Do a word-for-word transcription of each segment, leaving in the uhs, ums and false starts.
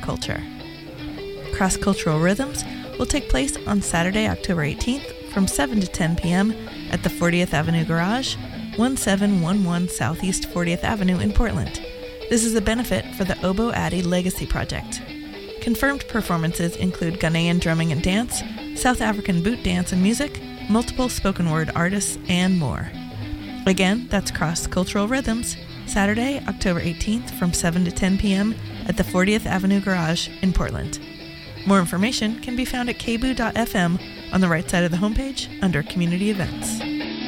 culture. Cross-Cultural Rhythms will take place on Saturday, October eighteenth from seven to ten p.m. at the fortieth Avenue Garage, seventeen eleven Southeast fortieth Avenue in Portland. This is a benefit for the Obo Addy Legacy Project. Confirmed performances include Ghanaian drumming and dance, South African boot dance and music, multiple spoken word artists, and more. Again, that's Cross-Cultural Rhythms, Saturday, October eighteenth from seven to ten p.m. at the fortieth Avenue Garage in Portland. More information can be found at k b o dot f m on the right side of the homepage under Community Events.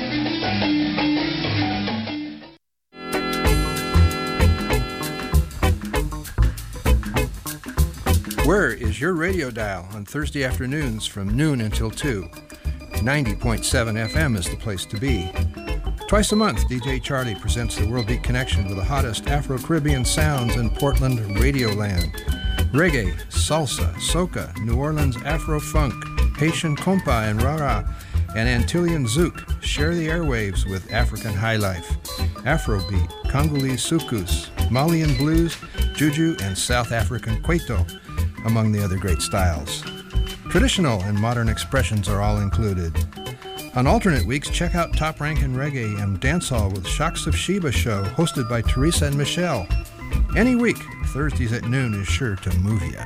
Where is your radio dial on Thursday afternoons from noon until two? ninety point seven F M is the place to be. Twice a month, D J Charlie presents the World Beat Connection with the hottest Afro-Caribbean sounds in Portland Radioland. Reggae, salsa, soca, New Orleans Afro-funk, Haitian compa and rara, and Antillean zouk share the airwaves with African highlife, Afrobeat, Congolese soukous, Malian blues, juju, and South African kwaito, among the other great styles. Traditional and modern expressions are all included. On alternate weeks, check out Top Rankin' Reggae and Dancehall with Shocks of Sheba show, hosted by Teresa and Michelle. Any week, Thursdays at noon is sure to move ya.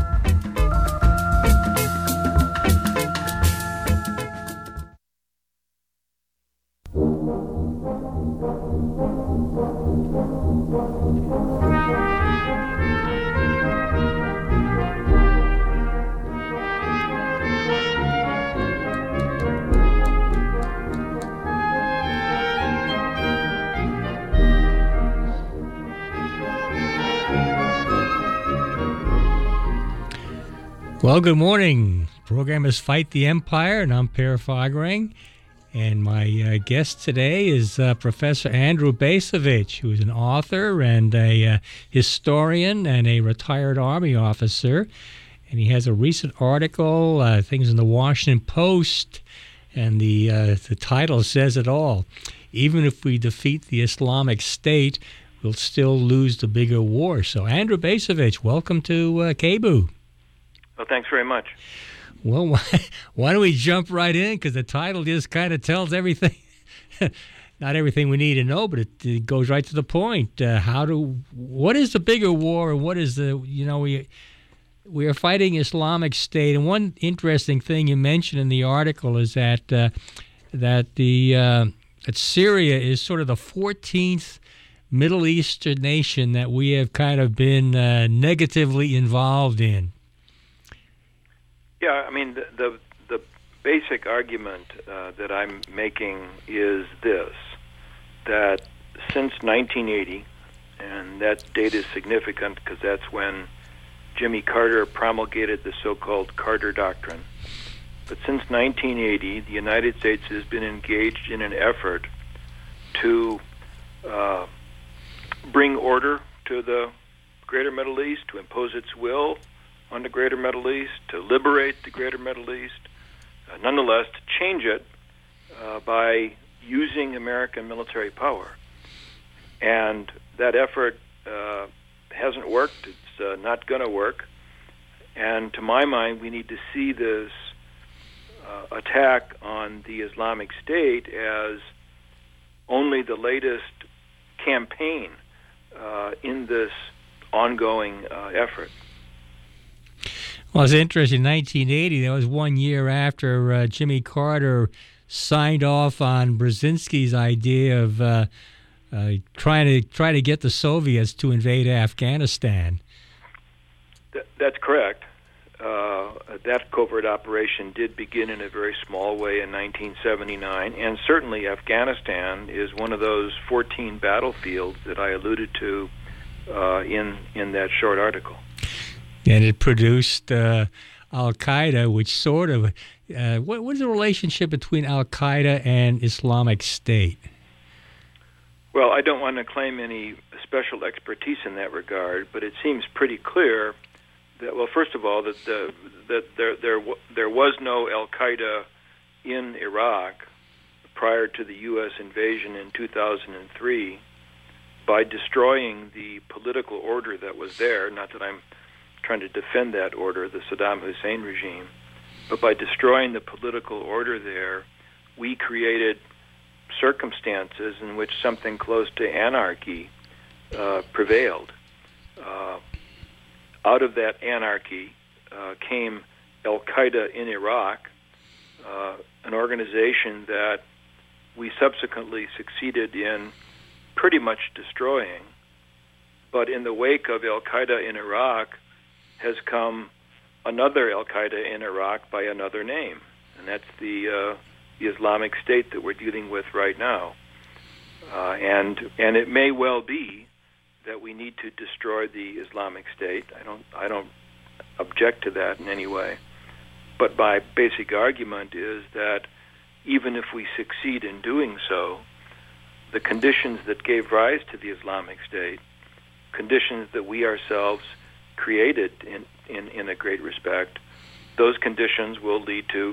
Well, good morning. The program is Fight the Empire, and I'm Per Fagerang. And my uh, guest today is uh, Professor Andrew Bacevich, who is an author and a uh, historian and a retired Army officer. And he has a recent article, uh, things in the Washington Post, and the, uh, the title says it all. Even if we defeat the Islamic State, we'll still lose the bigger war. So, Andrew Bacevich, welcome to uh, K B O O. Well, thanks very much. Well, why, why don't we jump right in? Because the title just kind of tells everything. Not everything we need to know, but it, it goes right to the point. Uh, how do? What is the bigger war, and what is the? You know, we we are fighting Islamic State, and one interesting thing you mentioned in the article is that uh, that the uh, that Syria is sort of the fourteenth Middle Eastern nation that we have kind of been uh, negatively involved in. Yeah, I mean, the the, the basic argument uh, that I'm making is this, that since nineteen eighty, and that date is significant because that's when Jimmy Carter promulgated the so-called Carter Doctrine, but since nineteen eighty, the United States has been engaged in an effort to uh, bring order to the greater Middle East, to impose its will on the greater Middle East, to liberate the greater Middle East, uh, nonetheless to change it uh, by using American military power. And that effort uh, hasn't worked. It's uh, not going to work. And to my mind, we need to see this uh, attack on the Islamic State as only the latest campaign uh, in this ongoing uh, effort. Well, it's interesting. In nineteen eighty, that was one year after uh, Jimmy Carter signed off on Brzezinski's idea of uh, uh, trying to try to get the Soviets to invade Afghanistan. Th- that's correct. Uh, that covert operation did begin in a very small way in nineteen seventy-nine, and certainly Afghanistan is one of those fourteen battlefields that I alluded to uh, in in that short article. And it produced uh, Al-Qaeda, which sort of... Uh, what, what is the relationship between Al-Qaeda and Islamic State? Well, I don't want to claim any special expertise in that regard, but it seems pretty clear that, well, first of all, that the, that there there there was no Al-Qaeda in Iraq prior to the U S invasion in two thousand three. By destroying the political order that was there, not that I'm trying to defend that order, the Saddam Hussein regime. But by destroying the political order there, we created circumstances in which something close to anarchy uh, prevailed. Uh, out of that anarchy uh, came Al-Qaeda in Iraq, uh, an organization that we subsequently succeeded in pretty much destroying. But in the wake of Al-Qaeda in Iraq has come another Al-Qaeda in Iraq by another name, and that's the uh, the Islamic State that we're dealing with right now. Uh, and and it may well be that we need to destroy the Islamic State. I don't I don't object to that in any way. But my basic argument is that even if we succeed in doing so, the conditions that gave rise to the Islamic State, conditions that we ourselves created in, in, in a great respect, those conditions will lead to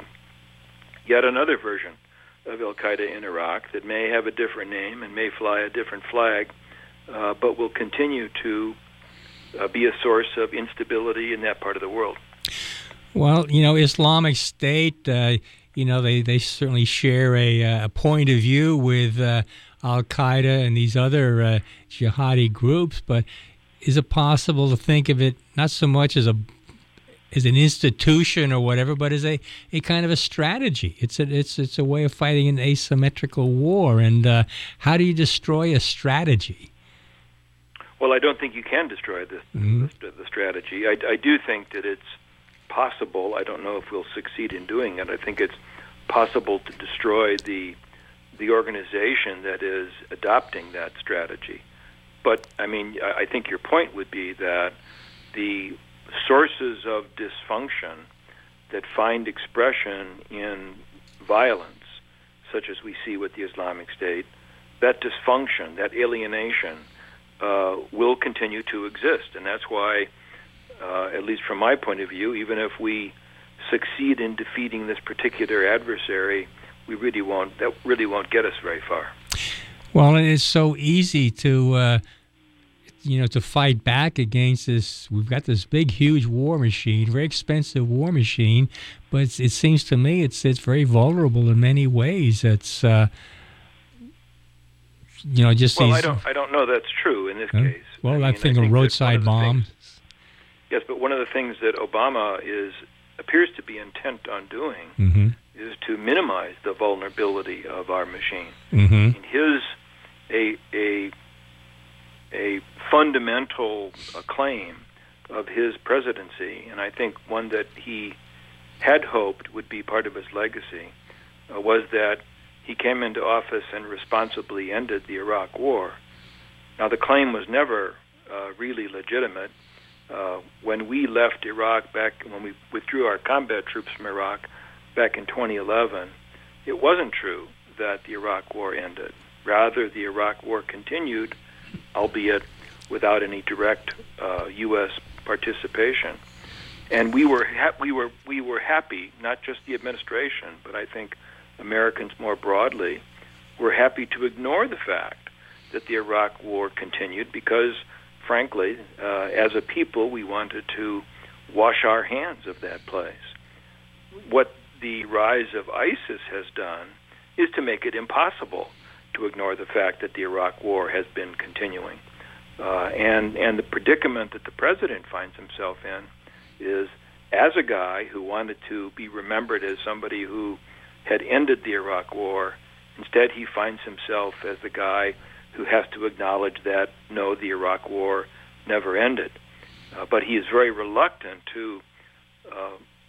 yet another version of Al-Qaeda in Iraq that may have a different name and may fly a different flag, uh, but will continue to uh, be a source of instability in that part of the world. Well, you know, Islamic State, uh, you know, they, they certainly share a, a point of view with uh, Al-Qaeda and these other uh, jihadi groups, but is it possible to think of it not so much as a as an institution or whatever, but as a, a kind of a strategy? It's a, it's it's a way of fighting an asymmetrical war. And uh, how do you destroy a strategy? Well, I don't think you can destroy this, mm-hmm. the, the strategy. I, I do think that it's possible. I don't know if we'll succeed in doing it. I think it's possible to destroy the the organization that is adopting that strategy. But, I mean, I think your point would be that the sources of dysfunction that find expression in violence, such as we see with the Islamic State, that dysfunction, that alienation, uh, will continue to exist. And that's why, uh, at least from my point of view, even if we succeed in defeating this particular adversary, we really won't, that really won't get us very far. Well, and it's so easy to, uh, you know, to fight back against this. We've got this big, huge war machine, very expensive war machine, but it's, it seems to me it's it's very vulnerable in many ways. It's, uh, you know, just well, these. I don't, I don't know that's true in this huh? case. Well, I, mean, I think I a roadside bomb. Things, yes, but one of the things that Obama is appears to be intent on doing mm-hmm. is to minimize the vulnerability of our machine. Mm-hmm. In his a a a fundamental uh, claim of his presidency, and I think one that he had hoped would be part of his legacy, uh, was that he came into office and responsibly ended the Iraq War. Now, the claim was never uh, really legitimate. Uh, when we left Iraq back, when we withdrew our combat troops from Iraq back in twenty eleven, it wasn't true that the Iraq War ended. Rather, the Iraq War continued, albeit without any direct uh, U S participation. And we were ha- we were we were happy, not just the administration, but I think Americans more broadly were happy to ignore the fact that the Iraq War continued because, frankly, uh, as a people, we wanted to wash our hands of that place. What the rise of ISIS has done is to make it impossible to ignore the fact that the Iraq War has been continuing. Uh, and, and the predicament that the president finds himself in is, as a guy who wanted to be remembered as somebody who had ended the Iraq War, instead he finds himself as the guy who has to acknowledge that, no, the Iraq War never ended. Uh, but he is very reluctant to uh,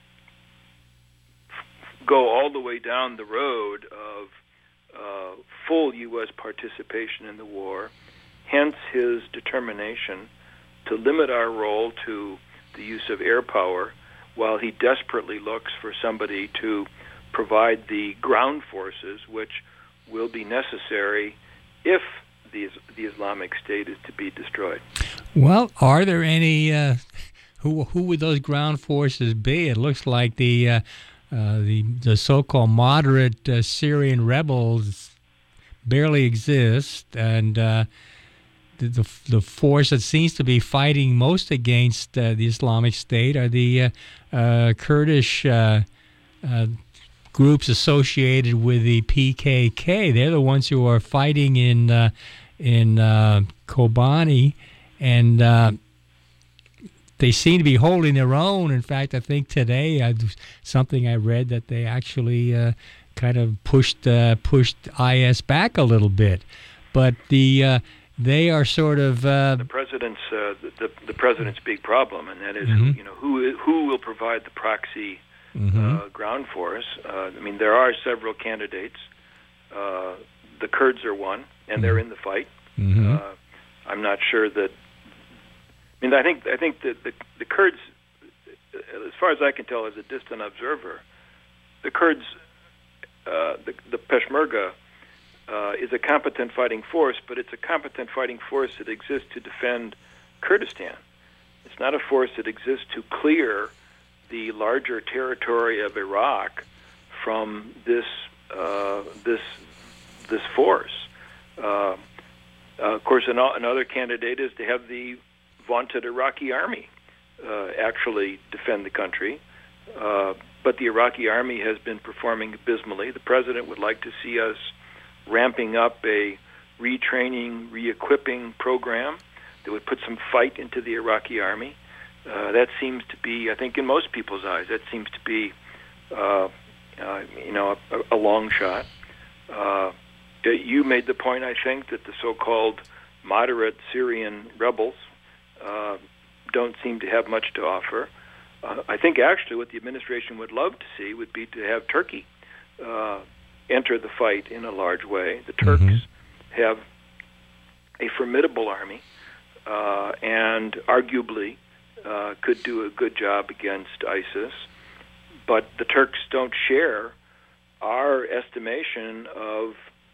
f- go all the way down the road of uh, full U S participation in the war, hence his determination to limit our role to the use of air power while he desperately looks for somebody to provide the ground forces which will be necessary if the, the Islamic State is to be destroyed. Well, are there any, uh, who who would those ground forces be? It looks like the uh, uh, the, the so-called moderate uh, Syrian rebels barely exist, and uh, the, the the force that seems to be fighting most against uh, the Islamic State are the uh, uh, Kurdish uh, uh, groups associated with the P K K. They're the ones who are fighting in uh, in uh, Kobani, and uh, they seem to be holding their own. In fact, I think today uh, something I read that they actually uh, kind of pushed uh, pushed I S back a little bit, but the uh, they are sort of uh, the president's uh, the the president's big problem, and that is mm-hmm. you know who who will provide the proxy mm-hmm. uh, ground force. Uh, I mean, there are several candidates. Uh, the Kurds are one, and mm-hmm. they're in the fight. Mm-hmm. Uh, I'm not sure that. I mean, I think I think that the, the Kurds, as far as I can tell, as a distant observer, the Kurds, uh, the, the Peshmerga, uh, is a competent fighting force, but it's a competent fighting force that exists to defend Kurdistan. It's not a force that exists to clear the larger territory of Iraq from this uh, this this force. Uh, uh, of course, an, another candidate is to have the vaunted Iraqi army uh, actually defend the country. Uh, but the Iraqi army has been performing abysmally. The president would like to see us ramping up a retraining, re-equipping program that would put some fight into the Iraqi army. Uh, that seems to be, I think in most people's eyes, that seems to be, uh, uh, you know, a, a long shot. Uh, you made the point, I think, that the so-called moderate Syrian rebels Uh, don't seem to have much to offer. Uh, I think actually what the administration would love to see would be to have Turkey uh, enter the fight in a large way. The Turks mm-hmm. have a formidable army uh, and arguably uh, could do a good job against ISIS, but the Turks don't share our estimation of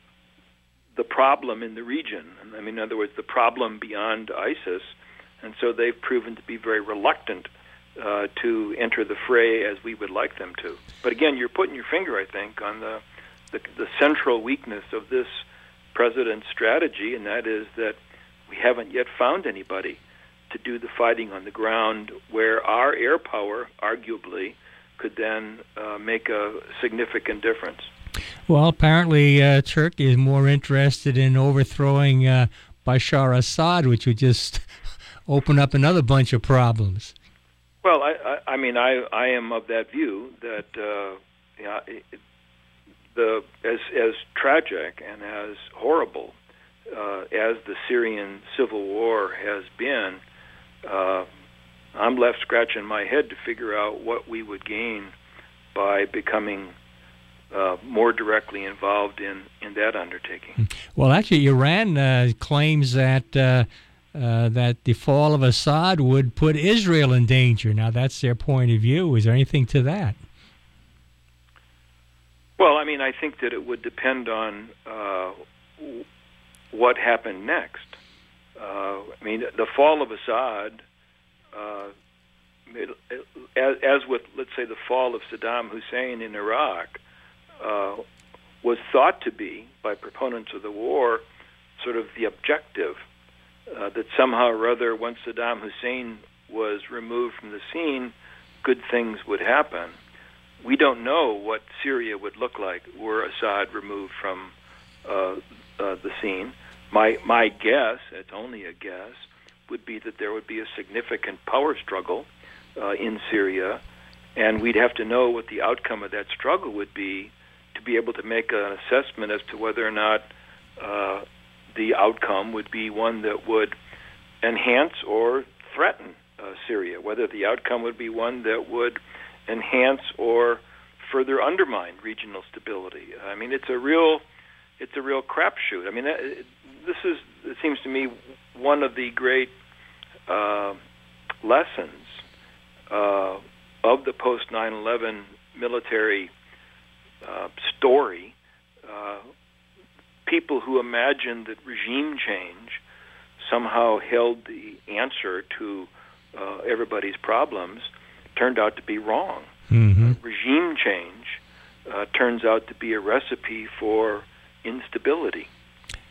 the problem in the region. I mean, in other words, the problem beyond ISIS. And so they've proven to be very reluctant uh, to enter the fray as we would like them to. But again, you're putting your finger, I think, on the, the, the central weakness of this president's strategy, and that is that we haven't yet found anybody to do the fighting on the ground where our air power, arguably, could then uh, make a significant difference. Well, apparently uh, Turkey is more interested in overthrowing uh, Bashar Assad, which would just open up another bunch of problems. Well, I, I, I mean, I, I am of that view that uh, you know, it, the as as tragic and as horrible uh, as the Syrian civil war has been, uh, I'm left scratching my head to figure out what we would gain by becoming uh, more directly involved in, in that undertaking. Well, actually, Iran uh, claims that. Uh, Uh, that the fall of Assad would put Israel in danger. Now, that's their point of view. Is there anything to that? Well, I mean, I think that it would depend on uh, what happened next. Uh, I mean, the fall of Assad, uh, it, it, as, as with, let's say, the fall of Saddam Hussein in Iraq, uh, was thought to be, by proponents of the war, sort of the objective. Uh, that somehow or other, once Saddam Hussein was removed from the scene, good things would happen. We don't know what Syria would look like were Assad removed from uh, uh, the scene. My my guess, it's only a guess, would be that there would be a significant power struggle uh, in Syria, and we'd have to know what the outcome of that struggle would be to be able to make an assessment as to whether or not uh, the outcome would be one that would enhance or threaten uh, Syria, whether the outcome would be one that would enhance or further undermine regional stability. I mean, it's a real, it's a real crapshoot. I mean, this is, it seems to me, one of the great uh, lessons uh, of the post nine eleven military uh, story. Uh, People who imagined that regime change somehow held the answer to uh, everybody's problems turned out to be wrong. Mm-hmm. Uh, regime change uh, turns out to be a recipe for instability.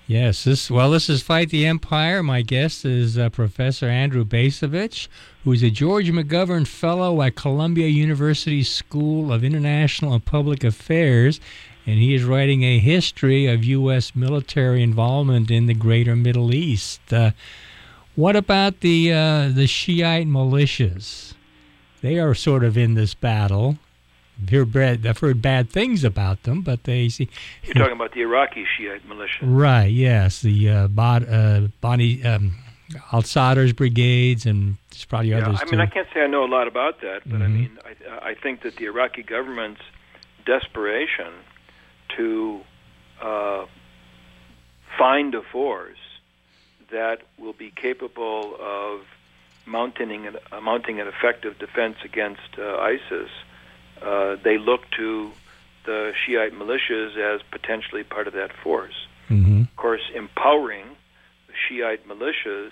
Yes, this well, this is Fight the Empire. My guest is uh, Professor Andrew Bacevich, who is a George McGovern Fellow at Columbia University School of International and Public Affairs, and he is writing a history of U S military involvement in the greater Middle East. Uh, what about the uh, the Shiite militias? They are sort of in this battle. I've heard, bad, I've heard bad things about them, but they see. You're talking about the Iraqi Shiite militia, right? Yes, the uh, Bod, uh, Bani um, Al-Sadr's brigades, and there's probably yeah, others I too. mean, I can't say I know a lot about that, but mm-hmm. I mean, I, I think that the Iraqi government's desperation to uh, find a force that will be capable of mounting an, uh, mounting an effective defense against uh, ISIS. Uh, they look to the Shiite militias as potentially part of that force. Mm-hmm. Of course, empowering the Shiite militias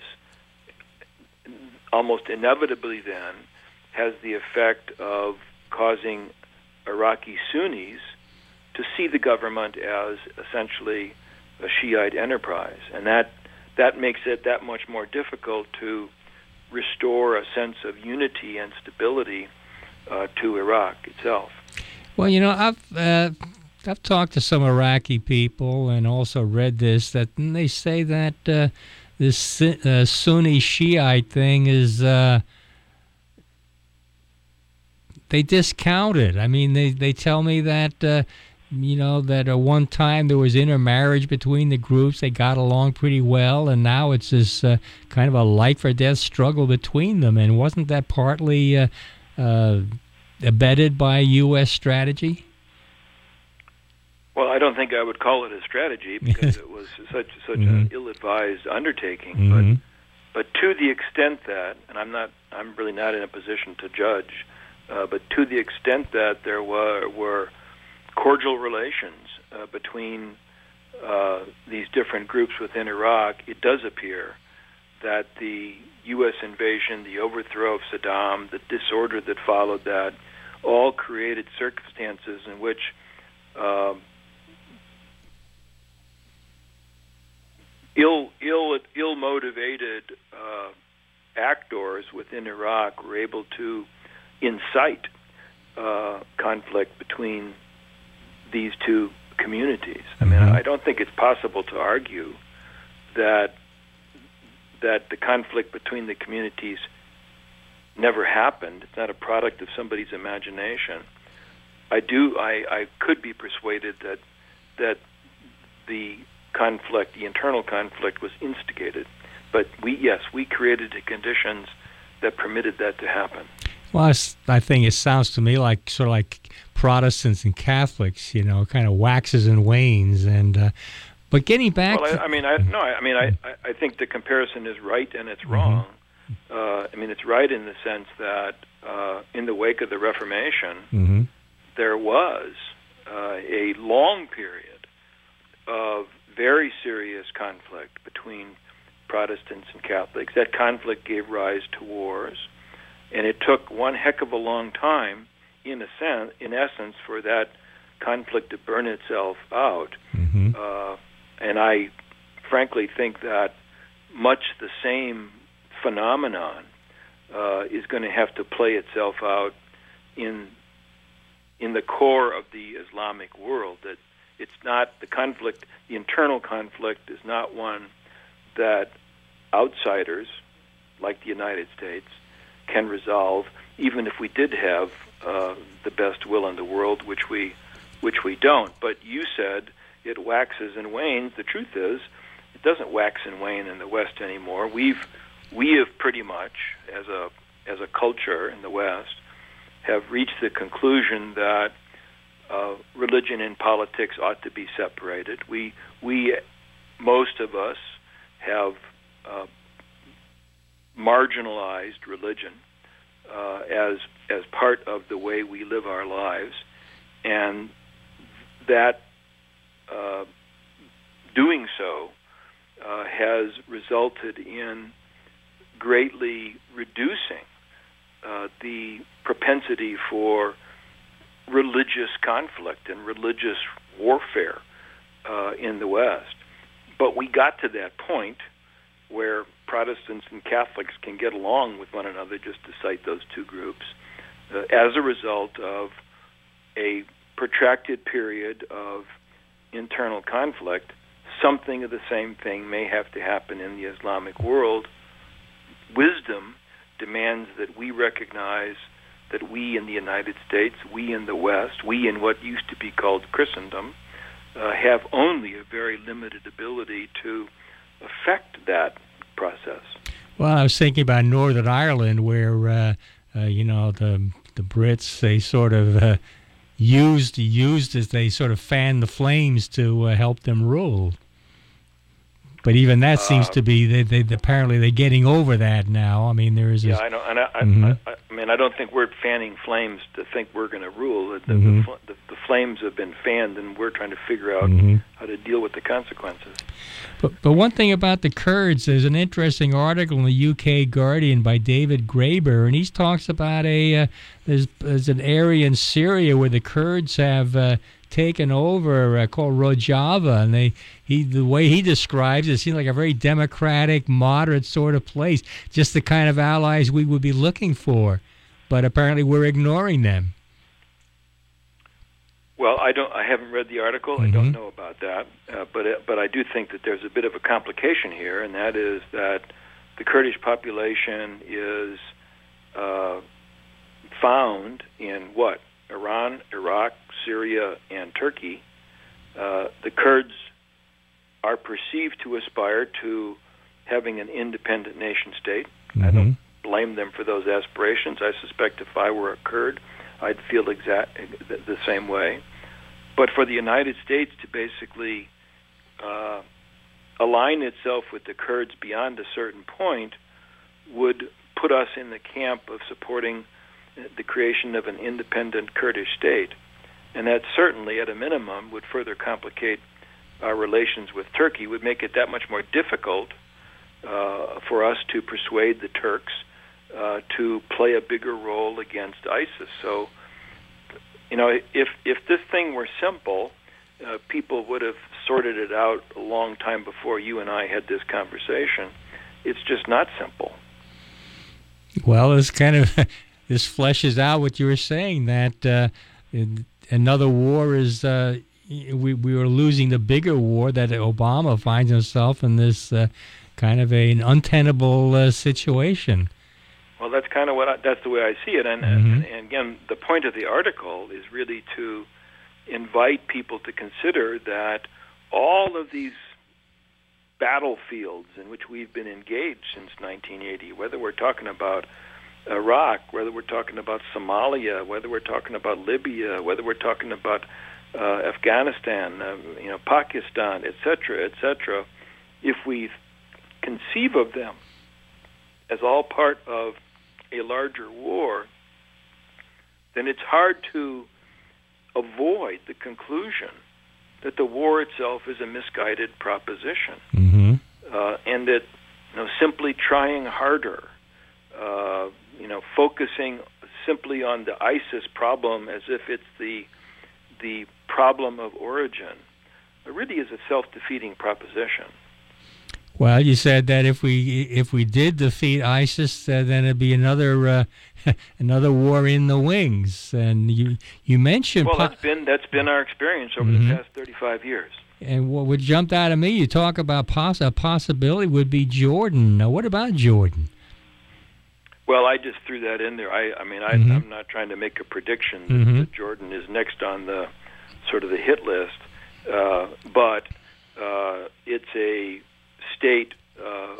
almost inevitably then has the effect of causing Iraqi Sunnis to see the government as essentially a Shiite enterprise. And that, that makes it that much more difficult to restore a sense of unity and stability Uh, to Iraq itself. Well, you know, I've uh, I've talked to some Iraqi people and also read this that and they say that uh, this uh, Sunni Shiite thing is uh, they discount it. I mean, they they tell me that uh, you know that at one time there was intermarriage between the groups. They got along pretty well, and now it's this uh, kind of a life or death struggle between them. And wasn't that partly Uh, Uh, abetted by U S strategy? Well, I don't think I would call it a strategy because it was such such mm-hmm. an ill-advised undertaking. Mm-hmm. But but to the extent that, and I'm not, I'm really not in a position to judge, uh, but to the extent that there were were cordial relations uh, between uh, these different groups within Iraq, it does appear that the U S invasion, the overthrow of Saddam, the disorder that followed that, all created circumstances in which uh, ill, ill, ill-motivated uh, actors within Iraq were able to incite uh, conflict between these two communities. I mean, I don't think it's possible to argue that that the conflict between the communities never happened. It's not a product of somebody's imagination. I do. I, I could be persuaded that that the conflict, the internal conflict, was instigated. But we, yes, we created the conditions that permitted that to happen. Well, I think it sounds to me like sort of like Protestants and Catholics. You know, kind of waxes and wanes, and. Uh, But getting back, well, I, to, I mean, I, no, I mean, I, I think the comparison is right and it's wrong. Mm-hmm. Uh, I mean, it's right in the sense that uh, in the wake of the Reformation, mm-hmm. there was uh, a long period of very serious conflict between Protestants and Catholics. That conflict gave rise to wars, and it took one heck of a long time, in a sense, in essence, for that conflict to burn itself out. Mm-hmm. Uh, And I frankly think that much the same phenomenon uh, is going to have to play itself out in in the core of the Islamic world. That it's not the conflict, the internal conflict is not one that outsiders, like the United States, can resolve, even if we did have uh, the best will in the world, which we which we don't. But you said it waxes and wanes. The truth is, it doesn't wax and wane in the West anymore. We've we have pretty much, as a as a culture in the West, have reached the conclusion that uh, religion and politics ought to be separated. We we most of us have uh, marginalized religion uh, as as part of the way we live our lives, and that. Uh, doing so uh, has resulted in greatly reducing uh, the propensity for religious conflict and religious warfare uh, in the West. but we got to that point where Protestants and Catholics can get along with one another, just to cite those two groups, uh, as a result of a protracted period of internal conflict. Something of the same thing may have to happen in the Islamic world. Wisdom demands that we recognize that we in the United States, we in the West, we in what used to be called Christendom, uh, have only a very limited ability to affect that process. Well, I was thinking about Northern Ireland, where uh, uh, you know the the Brits, they sort of uh, used used as they sort of fanned the flames to uh, help them rule. But even that seems uh, to be they, they apparently they're getting over that now. I mean, there is. Yeah, this, I know, and I, mm-hmm. I, I, I mean, I don't think we're fanning flames to think we're going to rule. The, mm-hmm. the, the, the flames have been fanned, and we're trying to figure out mm-hmm. how to deal with the consequences. But but one thing about the Kurds, there's an interesting article in the U K Guardian by David Graeber, and he talks about a uh, there's there's an area in Syria where the Kurds have uh, taken over uh, called Rojava, and they he the way he describes it, it seems like a very democratic, moderate sort of place, just the kind of allies we would be looking for, but apparently we're ignoring them. Well, I don't. I haven't read the article. Mm-hmm. I don't know about that, uh, but uh, but I do think that there's a bit of a complication here, and that is that the Kurdish population is uh, found in what? Iran, Iraq, Syria, and Turkey. Uh, the Kurds are perceived to aspire to having an independent nation state. Mm-hmm. I don't blame them for those aspirations. I suspect if I were a Kurd, I'd feel exact the same way. But for the United States to basically uh, align itself with the Kurds beyond a certain point would put us in the camp of supporting the creation of an independent Kurdish state. And that certainly, at a minimum, would further complicate our relations with Turkey, would make it that much more difficult uh, for us to persuade the Turks uh, to play a bigger role against ISIS. So, you know, if if this thing were simple, uh, people would have sorted it out a long time before you and I had this conversation. It's just not simple. Well, it's kind of this fleshes out what you were saying, that uh, another war is uh, we we are losing the bigger war, that Obama finds himself in this uh, kind of a, an untenable uh, situation. Well, that's kind of what I, that's the way I see it, and, mm-hmm. and, and again, the point of the article is really to invite people to consider that all of these battlefields in which we've been engaged since nineteen eighty, whether we're talking about Iraq, whether we're talking about Somalia, whether we're talking about Libya, whether we're talking about uh, Afghanistan, uh, you know, Pakistan, et cetera, et cetera, if we conceive of them as all part of a larger war, then it's hard to avoid the conclusion that the war itself is a misguided proposition, mm-hmm. uh, and that, you know, simply trying harder, uh, you know, focusing simply on the ISIS problem as if it's the the problem of origin, it really is a self-defeating proposition. Well, you said that if we if we did defeat ISIS, uh, then it'd be another uh, another war in the wings. And you you mentioned well, that's been that's been our experience over mm-hmm. the past thirty-five years. And what would jumped out at me, you talk about poss- a possibility would be Jordan. Now, what about Jordan? Well, I just threw that in there. I, I mean, I, mm-hmm. I'm not trying to make a prediction that, mm-hmm. that Jordan is next on the sort of the hit list, uh, but uh, it's a state, uh,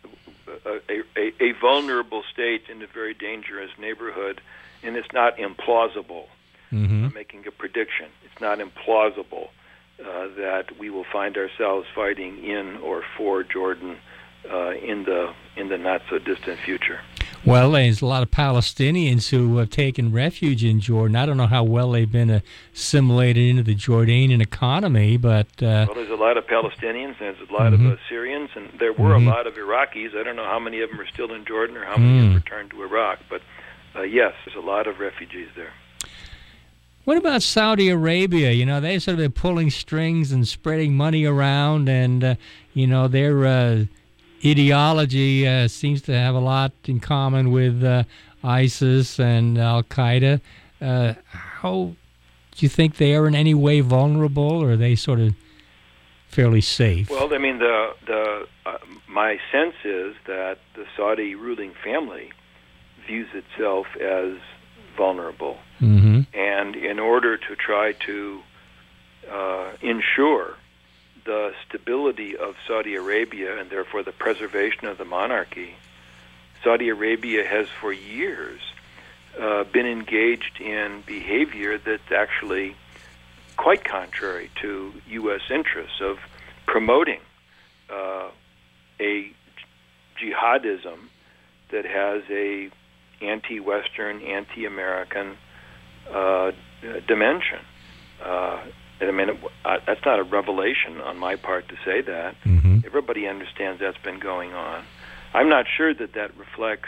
a, a, a vulnerable state in a very dangerous neighborhood, and it's not implausible. Mm-hmm. I'm making a prediction. It's not implausible uh, that we will find ourselves fighting in or for Jordan uh, in the in the not so distant future. Well, there's a lot of Palestinians who have taken refuge in Jordan. I don't know how well they've been assimilated into the Jordanian economy, but... Uh, well, there's a lot of Palestinians, and there's a lot mm-hmm. of uh, Syrians, and there were mm-hmm. a lot of Iraqis. I don't know how many of them are still in Jordan or how many mm. have returned to Iraq, but uh, yes, there's a lot of refugees there. What about Saudi Arabia? You know, they sort of been pulling strings and spreading money around, and, uh, you know, their uh, ideology uh, seems to have a lot in common with uh, ISIS and Al-Qaeda. Uh, how do you think they are in any way vulnerable, or are they sort of fairly safe? Well, I mean, the the uh, my sense is that the Saudi ruling family views itself as vulnerable. Mm-hmm. And in order to try to uh, ensure the stability of Saudi Arabia and therefore the preservation of the monarchy, Saudi Arabia has for years uh, been engaged in behavior that's actually quite contrary to U S interests of promoting uh, a jihadism that has a anti-Western, anti-American uh, dimension. Uh, and I mean, it, uh, that's not a revelation on my part to say that. Mm-hmm. Everybody understands that's been going on. I'm not sure that that reflects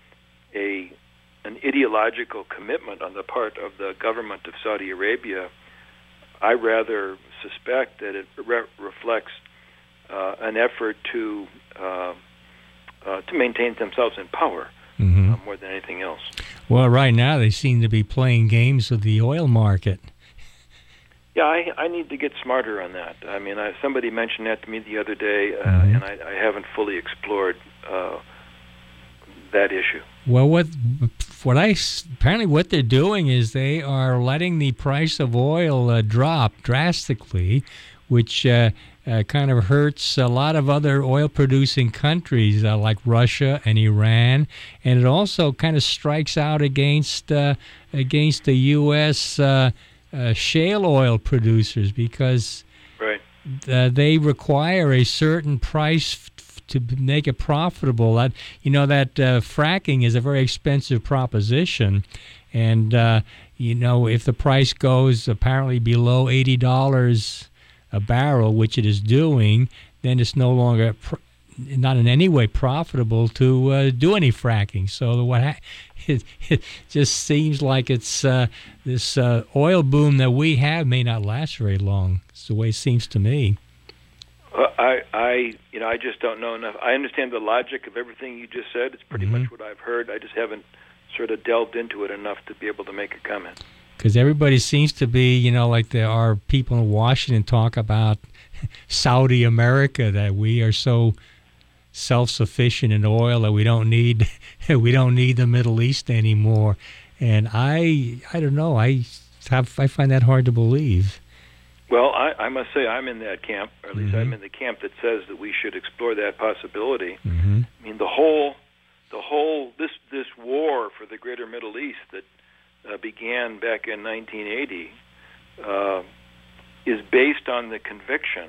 a an ideological commitment on the part of the government of Saudi Arabia. I rather suspect that it re- reflects uh, an effort to uh, uh, to maintain themselves in power. Mm-hmm. Uh, more than anything else. Well, right now they seem to be playing games with the oil market. Yeah, I, I need to get smarter on that. I mean, I, somebody mentioned that to me the other day, uh, Mm-hmm. and I, I haven't fully explored uh, that issue. Well, what what I apparently what they're doing is they are letting the price of oil uh, drop drastically, which uh, uh, kind of hurts a lot of other oil-producing countries uh, like Russia and Iran, and it also kind of strikes out against uh, against the U S Uh, uh, shale oil producers because right. uh, they require a certain price f- to make it profitable. That you know that uh, fracking is a very expensive proposition, and uh, you know if the price goes apparently below eighty dollars a barrel, which it is doing, then it's no longer pr- not in any way profitable to uh, do any fracking. So what ha- it, it just seems like it's uh, this uh, oil boom that we have may not last very long. It's the way it seems to me. Uh, I, I, you know, I just don't know enough. I understand the logic of everything you just said. It's pretty Mm-hmm. much what I've heard. I just haven't sort of delved into it enough to be able to make a comment. Because everybody seems to be, you know, like there are people in Washington talk about Saudi America, that we are so self-sufficient in oil that we don't need we don't need the Middle East anymore. And I I don't know. I have I find that hard to believe. Well, I, I must say I'm in that camp, or at least Mm-hmm. I'm in the camp that says that we should explore that possibility. Mm-hmm. I mean, the whole, the whole, this this war for the Greater Middle East that uh, began back in nineteen eighty uh, is based on the conviction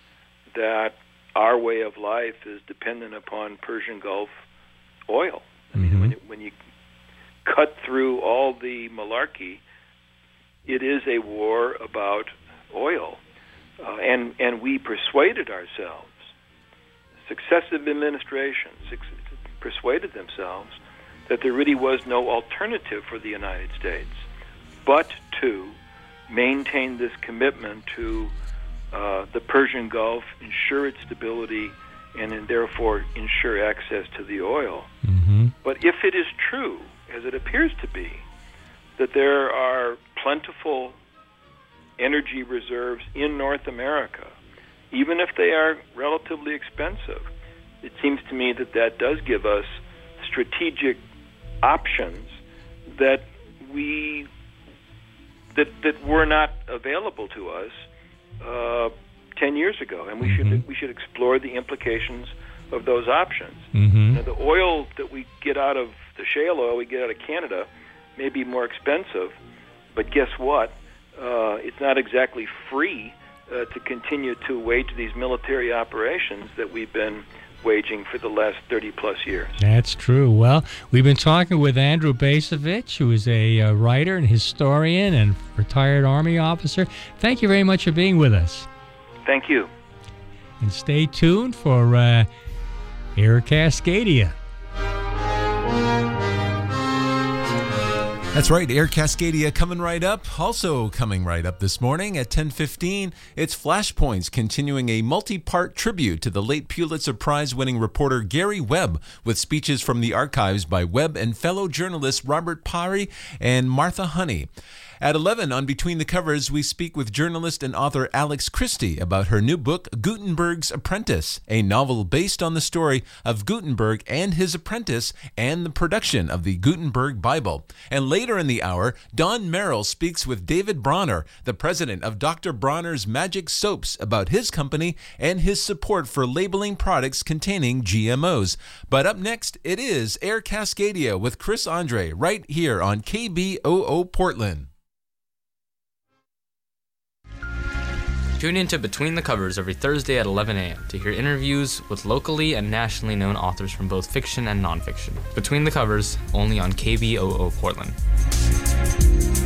that our way of life is dependent upon Persian Gulf oil. I mean, Mm-hmm. when, you, when you cut through all the malarkey, it is a war about oil. Uh, and, and we persuaded ourselves, successive administrations persuaded themselves that there really was no alternative for the United States but to maintain this commitment to uh, the Persian Gulf, ensure its stability, and then therefore ensure access to the oil. Mm-hmm. But if it is true, as it appears to be, that there are plentiful energy reserves in North America, even if they are relatively expensive, it seems to me that that does give us strategic options that we that that were not available to us uh, ten years ago, and we Mm-hmm. should we should explore the implications of those options. Mm-hmm. Now, the oil that we get out of the shale oil we get out of Canada may be more expensive, but guess what? Uh, it's not exactly free uh, to continue to wage these military operations that we've been waging for the last thirty plus years. That's true. Well, we've been talking with Andrew Bacevich, who is a uh, writer and historian and retired Army officer. Thank you very much for being with us. Thank you. And stay tuned for uh, Air Cascadia. That's right, Air Cascadia coming right up. Also coming right up this morning at ten fifteen, it's Flashpoints, continuing a multi-part tribute to the late Pulitzer Prize-winning reporter Gary Webb, with speeches from the archives by Webb and fellow journalists Robert Parry and Martha Honey. At eleven on Between the Covers, we speak with journalist and author Alex Christie about her new book, Gutenberg's Apprentice, a novel based on the story of Gutenberg and his apprentice and the production of the Gutenberg Bible. And later in the hour, Don Merrill speaks with David Bronner, the president of Doctor Bronner's Magic Soaps, about his company and his support for labeling products containing G M Os. But up next, it is Air Cascadia with Chris Andre right here on K B O O Portland. Tune into Between the Covers every Thursday at eleven a.m. to hear interviews with locally and nationally known authors from both fiction and nonfiction. Between the Covers, only on K B O O Portland.